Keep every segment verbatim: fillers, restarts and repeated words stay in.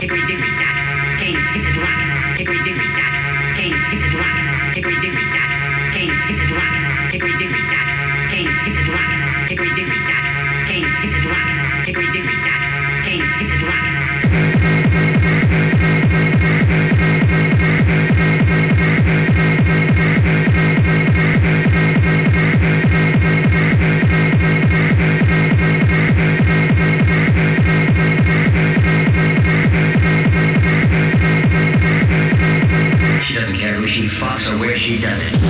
Hickory dickory dock, cane hit the block. Hickory dickory dock, cane hit the block. Hickory dickory dock, cane hit the block. Hickory dickory dock, cane hit the block. Hickory dickory dock, cane hit the block. Hickory dickory dock, cane hit the block. She doesn't care who she fucks or where she does it.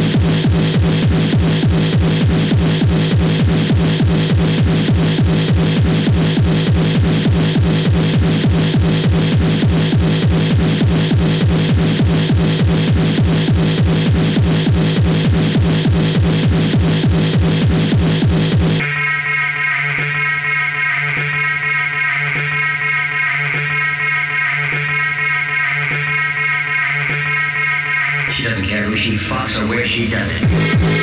She doesn't care who she fucks or where she does it.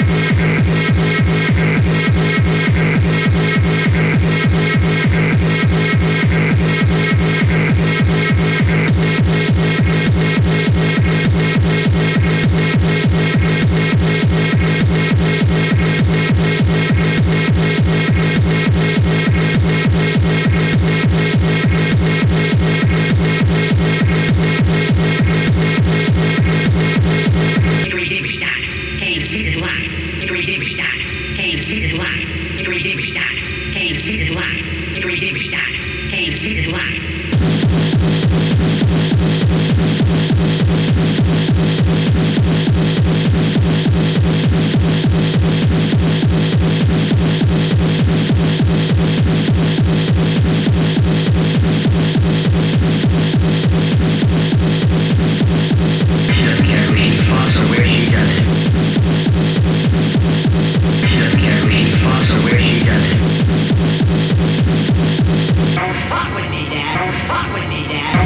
Hickory dickory dock, cane hit his lock. Hickory dickory dock, cane hit his lock. Hickory dickory dock, cane hit his lock. Hickory dickory dock, cane hit his lock. She doesn't care who she fucks or where she does it. She doesn't care who she fucks or where she does it. Don't fuck with me, Dad. Don't fuck with me, Dad.